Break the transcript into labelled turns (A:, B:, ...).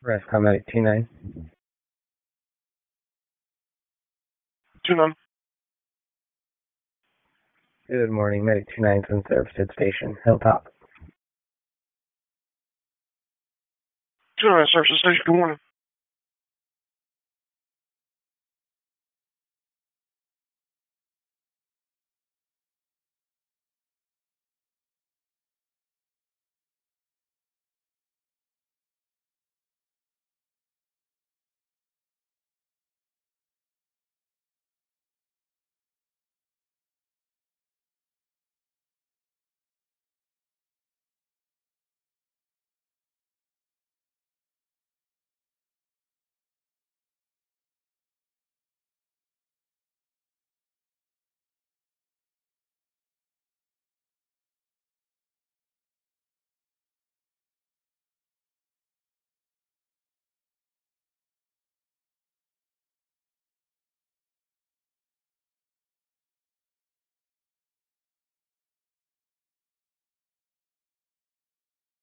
A: Rescom Medic 29.
B: 29.
A: Good morning, Medic 29 from Servicehead Station, Hilltop.
B: 29 Service Station, good morning.